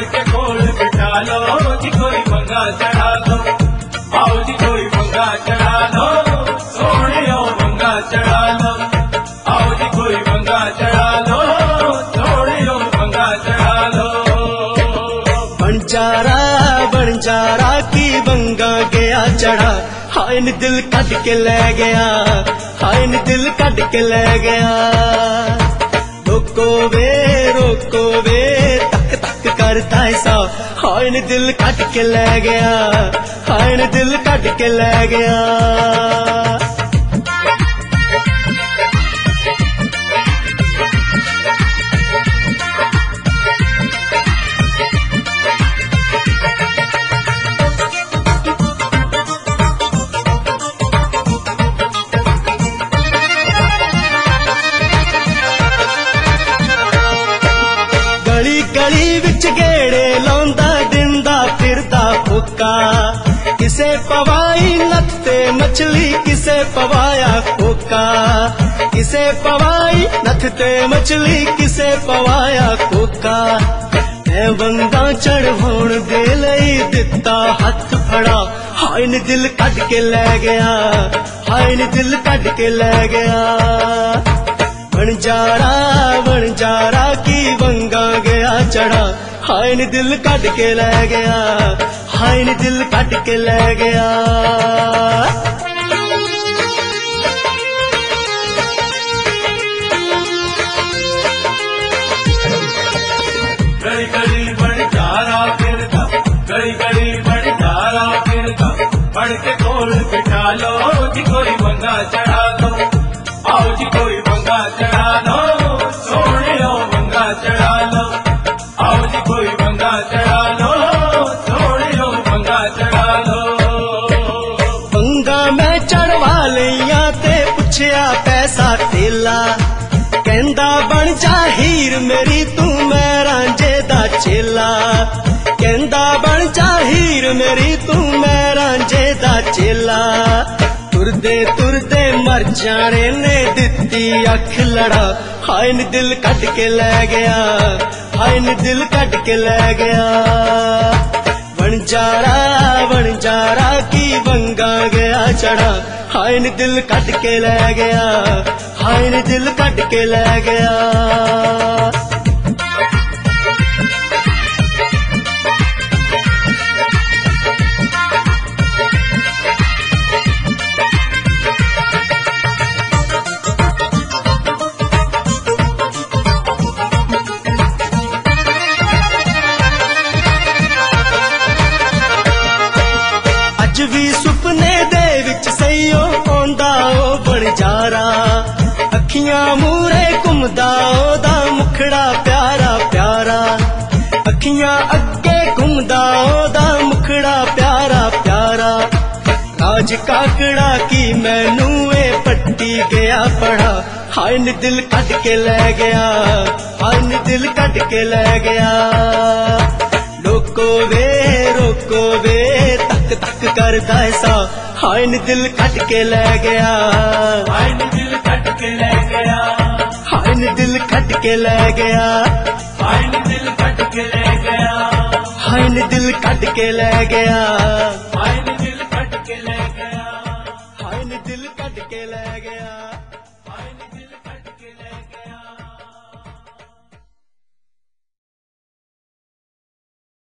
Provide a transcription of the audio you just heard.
के कोल बिठा लो जी कोई पंगा चढ़ा लो, आओ जी कोई पंगा चढ़ा लो, सोहणियो पंगा चढ़ा लो, आओ जी कोई पंगा चढ़ा लो, सोहणियो पंगा चढ़ा लो। बनजारा की बंगा गया चढ़ा, हाय नी दिल कट के ले गया, हाय नी दिल कट के ले गया। रोको वे तक तक करता ऐसा, हाय नी दिल कट के ले गया, हाय नी दिल कट के ले गया। गली विच गेड़े लाउंदा दिंदा फिरदा फुका, किसे पवाई नत्ते मछली किसे पवाया कोका, किसे पवाई नत्ते मछली किसे पवाया कोका। मैं बंदा चढ़ाउण दे लई दिता हथ फड़ा, हाय नी दिल कट के ले गया, हाय नी दिल कट के ले गया। बनजारा की बंगा गया चढ़ा, हाय नी दिल कट के ले गया, हाय नी दिल कट के ले गया। गली गली बनजारा फिरता, गली गली बनजारा फिरता, बढ़ के कोल बिठा लो जी कोई पंगा चढ़ा लो, आओ जी कोई पंगा चढ़ा लो, सोहणियो पंगा चढ़ा लो, आओ जी कोई पंगा चढ़ा लो, सोहणियो पंगा चढ़ा लो। पंगा मैं चढ़वा लिया ते पुछया पैसा तेला, कहंदा बन जा हीर मेरी तू मैं रांझे दा चेला, कहंदा बन जा हीर मेरी तू मैं रांझे दा चेला। तुरदे मर जाने ने दिती अख लड़ा, हाय नी दिल कट के ले गया, हाय नी दिल कट के ले गया। बनजारा की बंगा गया चढ़ा, हाय नी दिल कट के ले गया, हाय नी दिल कट के ले गया। भी सुपने दे विच सईओ आंदा ओ बनजारा, अखियां मूरे घुमदा ओदा मुखड़ा प्यारा प्यारा, अखियां अगे घुमदा ओदा मुखड़ा प्यारा प्यारा। राज काकड़ा की मैनू ए पट्टी गया पढ़ा, हाय नी दिल कट के ले गया, हाय नी दिल कट के ले गया। रोको वे तक तक करदा ऐसा, हाय नी दिल कट के ले गया, हाय नी दिल कट के ले गया, हाय नी दिल कट के ले गया, हाय नी दिल कट के ले गया, हाय नी दिल कट के ले गया, हाय नी